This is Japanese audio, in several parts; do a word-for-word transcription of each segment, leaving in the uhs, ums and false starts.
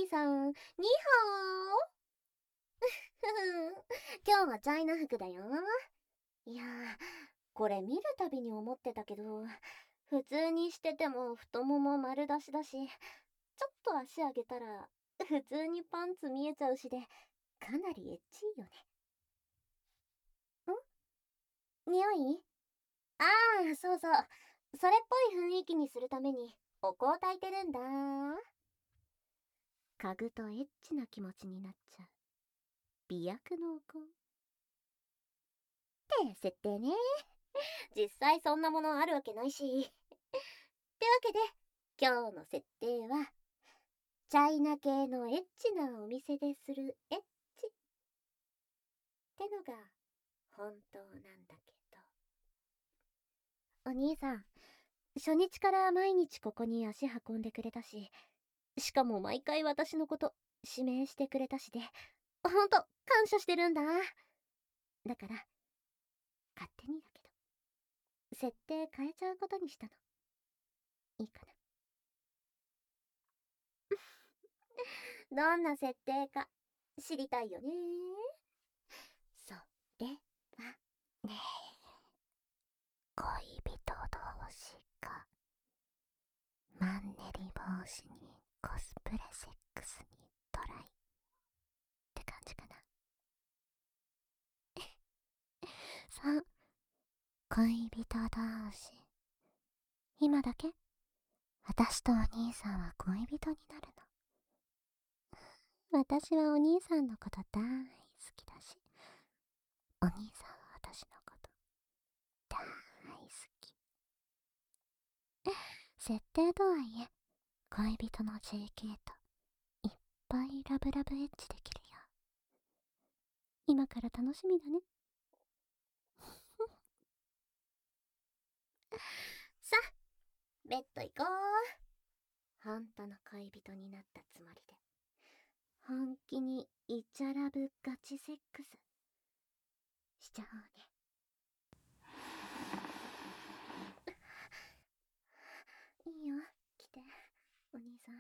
兄さん、にハオ今日はチャイナ服だよ。いやー、これ見るたびに思ってたけど、普通にしてても太もも丸出しだし、ちょっと足上げたら普通にパンツ見えちゃうしで、かなりエッチいよね。ん？匂い？ああ、そうそう。それっぽい雰囲気にするためにお香を焚いてるんだ。嗅ぐとエッチな気持ちになっちゃう美薬のお香って設定ね。実際そんなものあるわけないし。ってわけで今日の設定はチャイナ系のエッチなお店でするエッチってのが本当なんだけど、お兄さん初日から毎日ここに足運んでくれたし、しかも毎回私のこと指名してくれたしで、ほんと感謝してるんだ。だから勝手にだけど設定変えちゃうことにしたの。いいかな？どんな設定か知りたいよね。それはね、恋人同士がマンネリ防止にコスプレセックスにトライって感じかな。そう、恋人同士。今だけ私とお兄さんは恋人になるの。私はお兄さんのこと大好きだし、お兄さんは私のこと大好き。設定とはいえ恋人の ジェーケー といっぱいラブラブエッチできるよ。今から楽しみだね。さあベッド行こう。本当の恋人になったつもりで本気にイチャラブガチセックスしちゃおうね。いいよ、来てお兄さん。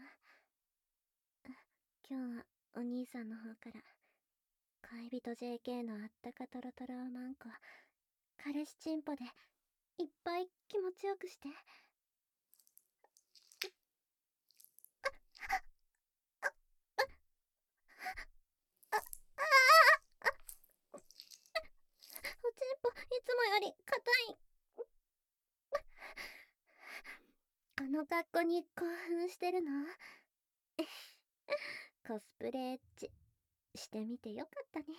今日はお兄さんの方から恋人 ジェーケー のあったかトロトロをマンコ彼氏チンポでいっぱい気持ちよくして。おちんぽいつもより硬い。この格好に興奮してるの？コスプレエッチしてみてよかったね。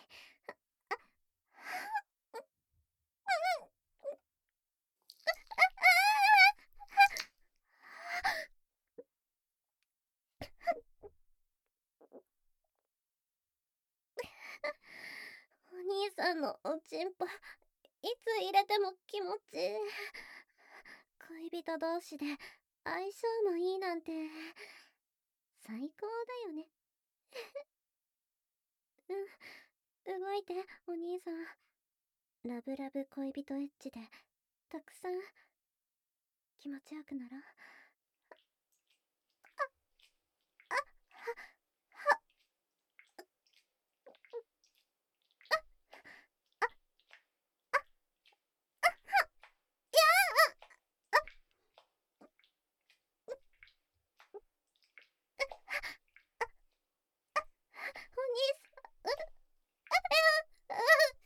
お兄さんのおちんぽいつ入れても気持ちいい。恋人同士で相性もいいなんて最高だよね。うん、動いてお兄さん。ラブラブ恋人エッチでたくさん気持ちよくなろう。お兄さん、うう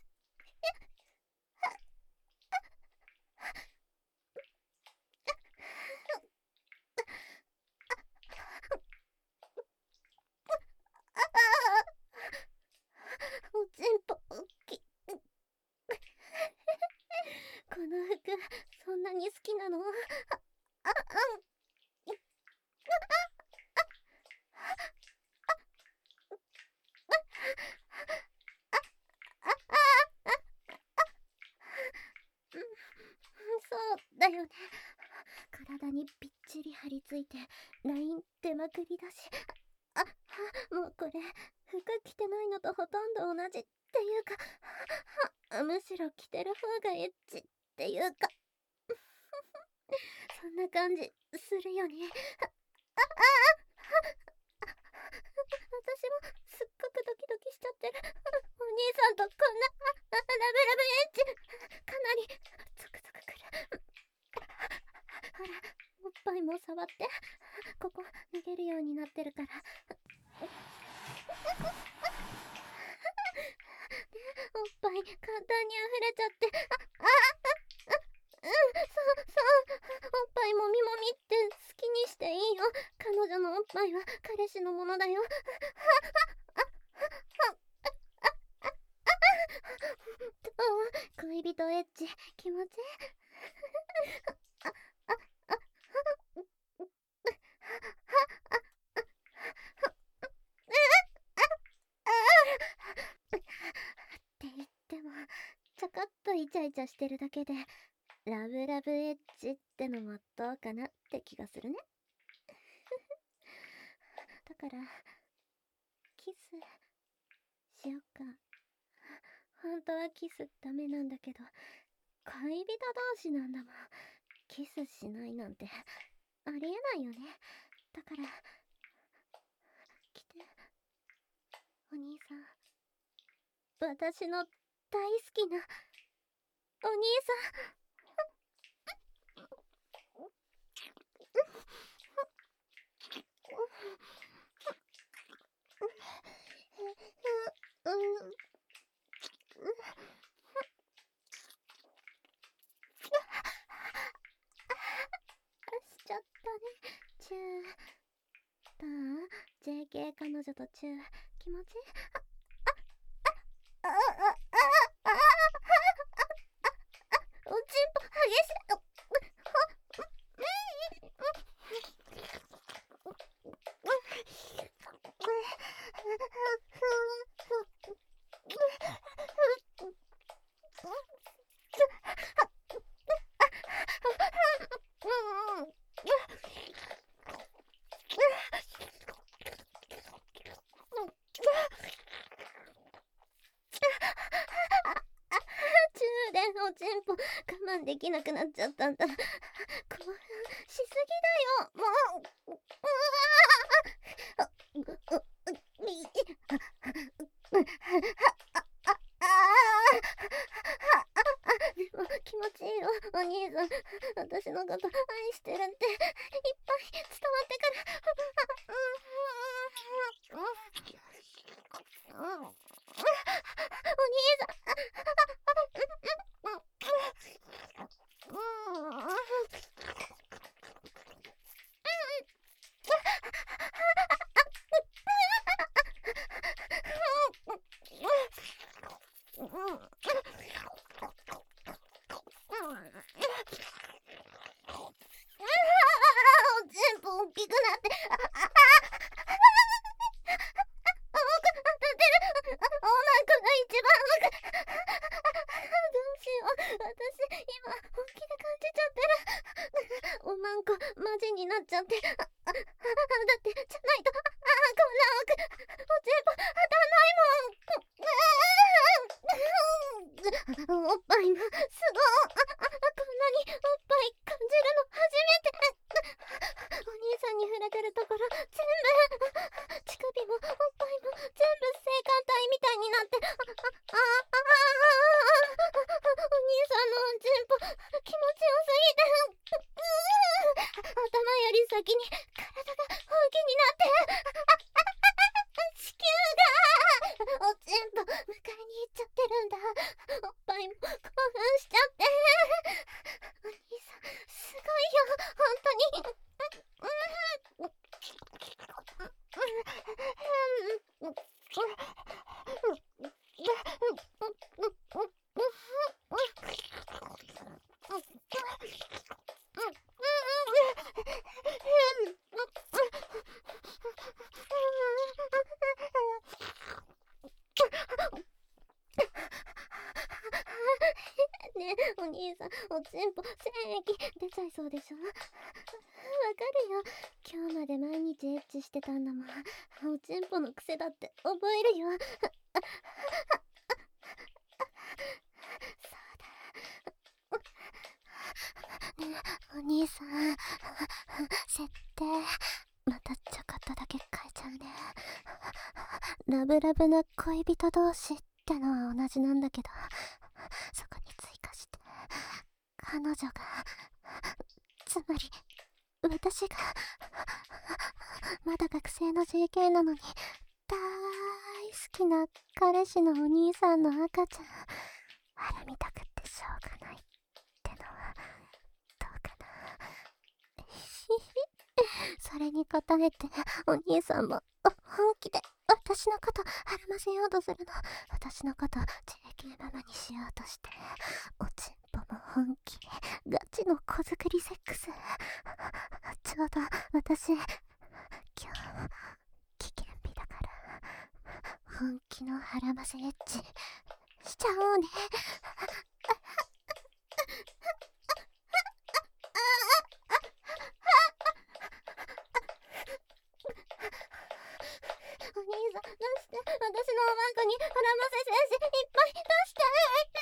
おちんぽ大きい。この服そんなに好きなの？あ、あ、そうだよね。体にぴっちり張り付いてライン出まくりだし、あ、あ、もうこれ服着てないのとほとんど同じっていうか、はむしろ着てる方がエッチっていうかそんな感じするよね。 ぱいも触って。ここ脱げるようになってるから。で、おっぱい簡単に溢れちゃって。あ、あ、あ、うん、そうそう、おっぱいもみもみって好きにしていいよ。彼女のおっぱいは彼氏のものだよ。恋人エッチ気持ちいい。って言ってもちょこっとイチャイチャしてるだけでラブラブエッチってのもどうかなって気がするね。だからキスしよっか。本当はキスダメなんだけど、恋人同士なんだもん。キスしないなんてありえないよね。だから来て、お兄さん。私の大好きなお兄さん。しちゃったね。チュー。どう？ ジェーケー 彼女とチュー気持ちいい？あ、あ、あ、あ、あ、あ、あ、おちんぽ激しい。おちんぽ我慢できなくなっちゃったんだ。興奮しすぎだよ、もう。でも気持ちいいよ、お兄さん。私のこと愛してるっていっぱい伝わってから。お兄さん。全部大きくなって、あ、あ、あ、重くなってる。お腹が一番重く。どうしよう、私今本気で感じちゃってる。おまんこマジになっちゃって。あ、あ、だってじゃないと、あ、こんな奥おちんぽ当たんないもん。おっぱいもすごい。こんなにおっぱい感じるの初めて。お兄さんに触れてるところ全部、乳首もおっぱいも全部性感帯みたいになって、あ、あ、あ、あ、お兄さんのおちんぽ気持ちよすぎて、頭より先に体が本気になって、子宮がおちんぽ迎えに行っちゃってるんだ。おっぱいも興奮しちゃって。お兄さんすごいよ、本当に。ねえ、お兄さん、おちんぽ精液出ちゃいそうでしょ。わかるよ。今日まで毎日エッチしてたんだもん。おちんぽの癖だって覚えるよ。そうだ。ねえ、お兄さん、設定またちょこっとだけ変えちゃうね。ラブラブな恋人同士ってのは同じなんだけど、そこに追加して彼女が、つまり私がまだ学生の ジェーケー なのに大好きな彼氏のお兄さんの赤ちゃんあれ見たくってしょうがないってのはどうかな。ひひそれに応えてお兄さんも本気で私のことはらませようとするの。私のこと ジェーケー ママにしようとして、おちんぽも本気ガチの子作りセックス。ちょうど私今日危険日だから本気のはらませエッチしちゃおうね。お兄さん、出して。私のおまんこにはらませ精子いっぱい出して。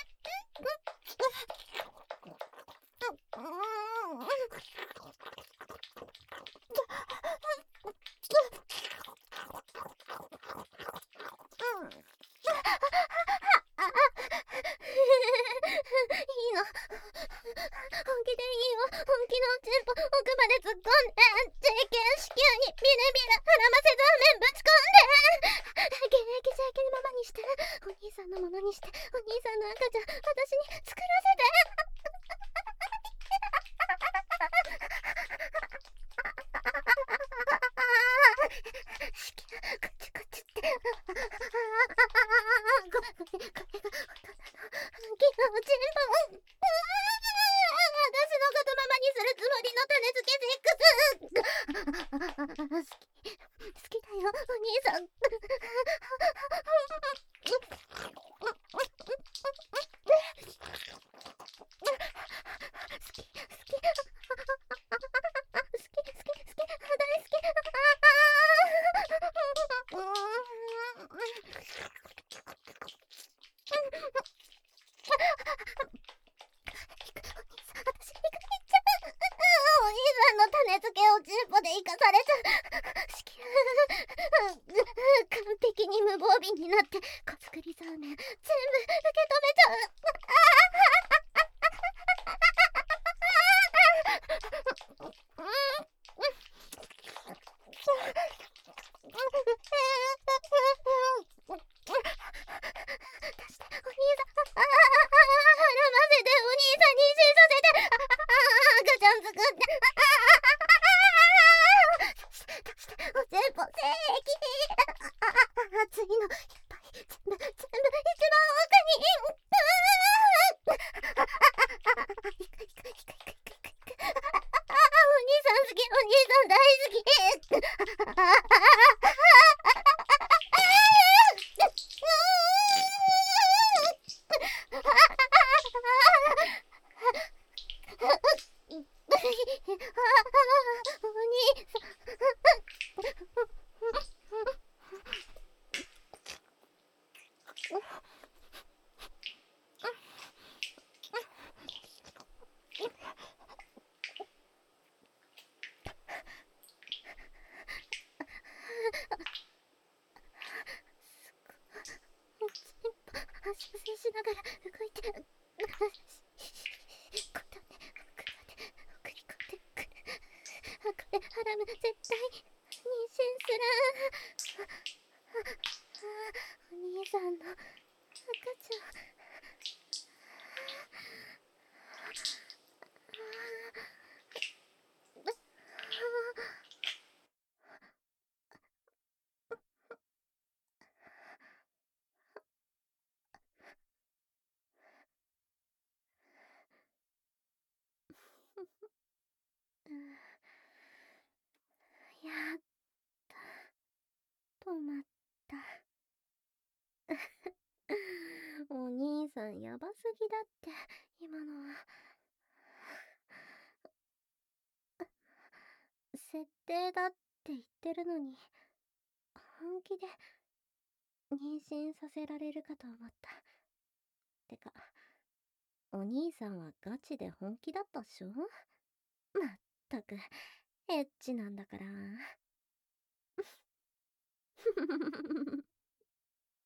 いいの。本気でいいよ。本気のおちんぽ奥まで突っ込んで ジェーケー 子宮にビルビルはらませ顔面ぶち込んで現役 ジェーケー ママにして、お兄さんのものにして、お兄さんの赤ちゃん私に作らせて。子宮こっちこっちってこれこれが大人の本気のおちんぽ。私のことママにするつもりの種付けセックス。好き好きだよお兄さん。好き好き好き好き好き大好き。お兄さんの種付けをチンポで生かされちゃう。子宮完璧に無防備になって子作りそうめん全部受け止めちゃう。出してお兄さん、ああはらませてお兄さん妊娠させて、赤ちゃん作って、出しておちんぽ正規。熱いのいっぱい全部全部一番奥に。お兄さん好きお兄さん大好き。発生しながら動いてる。こだね、くらで送り込んでくる。これハラム絶対妊娠する。お兄さんの赤ちゃん。やっと止まった。お兄さんやばすぎだって今のは。設定だって言ってるのに本気で妊娠させられるかと思った。てかお兄さんはガチで本気だったっしょ。まったくエッチなんだから。